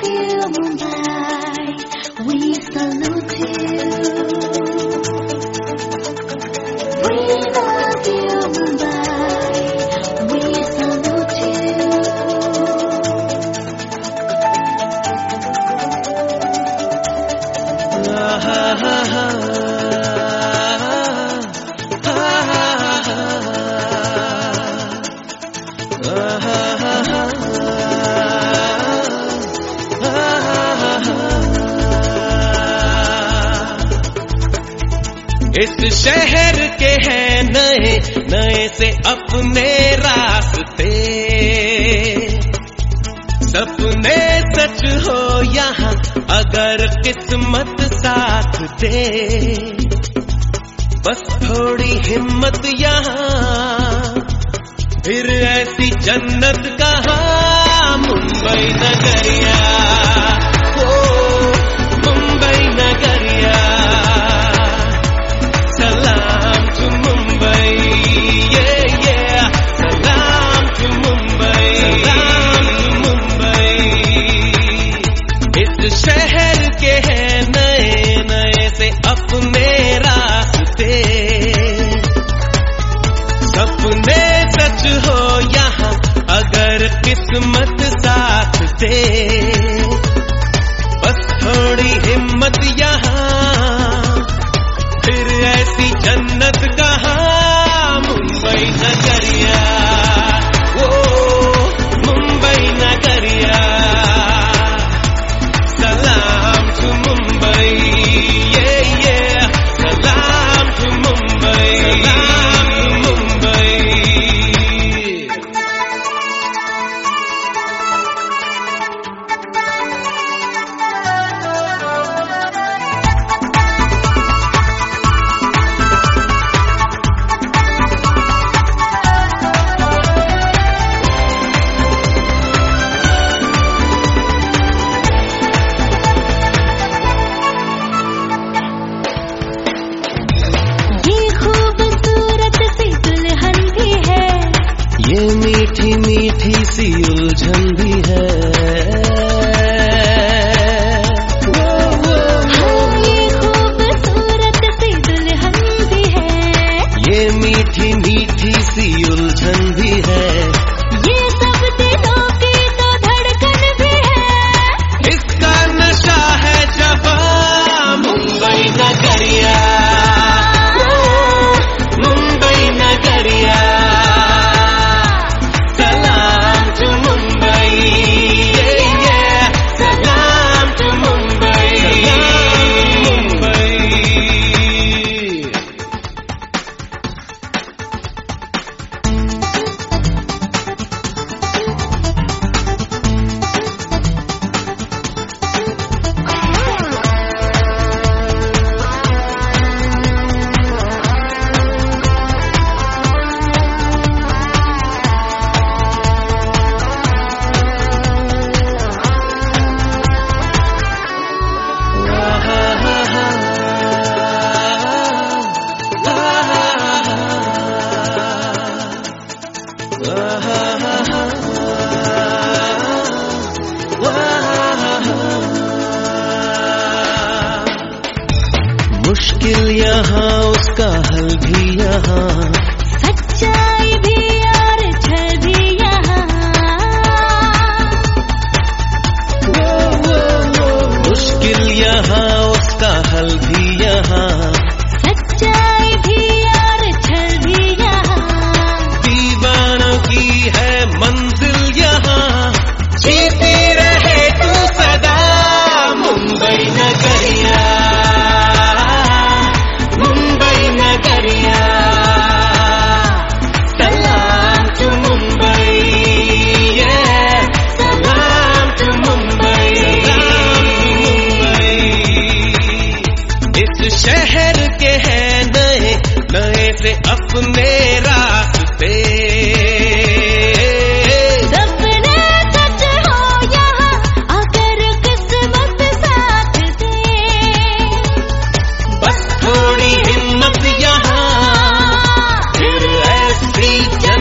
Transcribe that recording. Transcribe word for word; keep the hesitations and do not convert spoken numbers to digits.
you, Mumbai. We salute you. We love you, Mumbai. We salute you. Ah, ha, ha, ha. इस शहर के हैं नए नए से अपने रास्ते, सपने सच हो यहाँ अगर किस्मत साथ दे। बस थोड़ी हिम्मत यहाँ, फिर ऐसी जन्नत कहाँ। मुंबई नगरिया, ओ मुंबई नगरिया, सलाम टू मुंबई, ये ये सलाम टू मुंबई, सलाम टू मुंबई। इस शहर के हैं नए नए से अपने रास्ते, सपने सच हो यहाँ अगर किस्मत साथ दे। बस थोड़ी हिम्मत यहाँ, फिर ऐसी जन्नत कहाँ। मुंबई नगरिया, ओ मुंबई नगरिया, सलाम टू मुंबई, ये ये सलाम टू मुंबई, सलाम टू मुंबई। ये मीठी मीठी सी उलझन भी है, ये खूबसूरत सी दुल्हन भी है, ये मीठी मीठी सी उलझन भी है, ये सब दिलों की तो धड़कन भी है। इसका नशा है जवां। मुंबई नगरिया, ओ मुंबई नगरिया, मुश्किल यहाँ उसका हल भी यहाँ, सच्चाई भी और छल भी यहाँ। मुश्किल यहाँ उसका हल भी यहाँ, सच्चाई भी और छल भी यहाँ। दीवानों की है मंजिल यहाँ, जीती रहे तू सदा। मुंबई नगरिया, मुंबई नगरिया, सलाम टू मुंबई, ये सलाम टू मुंबई, सलाम टू मुंबई। इस शहर के हैं नए नए से अपने रास्ते, सपने सच हो यहाँ अगर किस्मत साथ दे। बस थोड़ी हिम्मत यहाँ, फिर ऐसी